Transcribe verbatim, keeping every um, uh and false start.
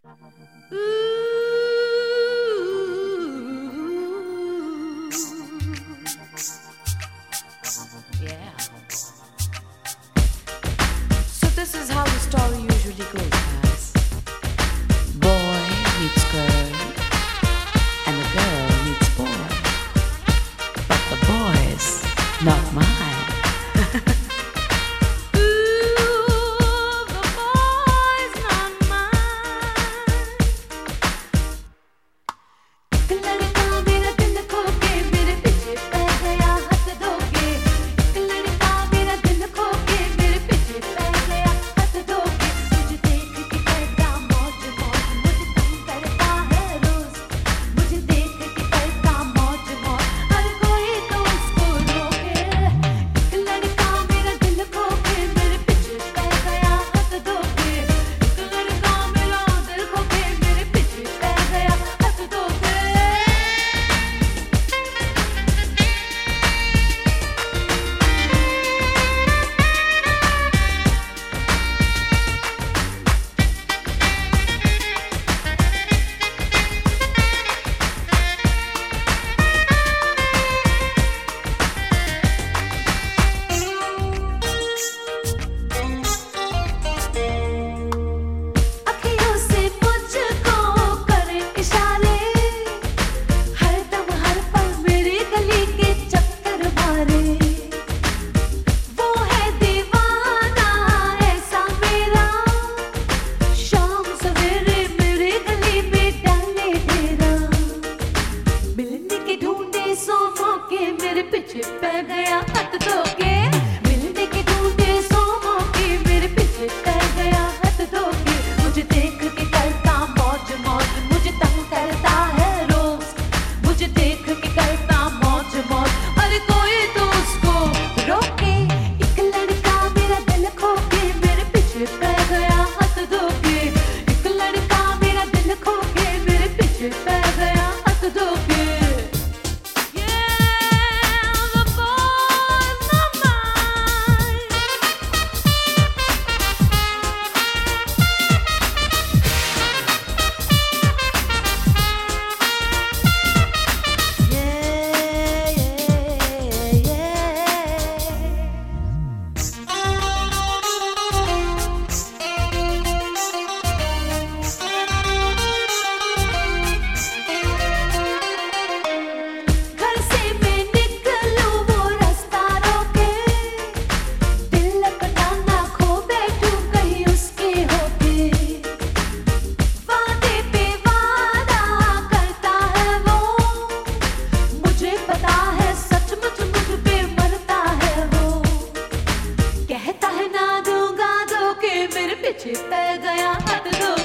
Yeah. So this is how the story usually goes, guys. Boy meets girl, and the girl meets boy. But the boy's not mine. पीछे पै गया हाथ धोके मिलने के ढूंढे सो मौके मेरे पीछे पै गया हाथ धोके मुझे देख के करता मौज मौज मुझे तंग करता है रोज मुझे देख के करता मौज मौज अरे कोई तो उसको रोके एक लड़का मेरा दिल खोके मेरे पीछे पै गया हाथ धोके एक लड़का मेरा दिल खोके मेरे पीछे पै गया हाथ धोके पीछे पै गया हाथ धो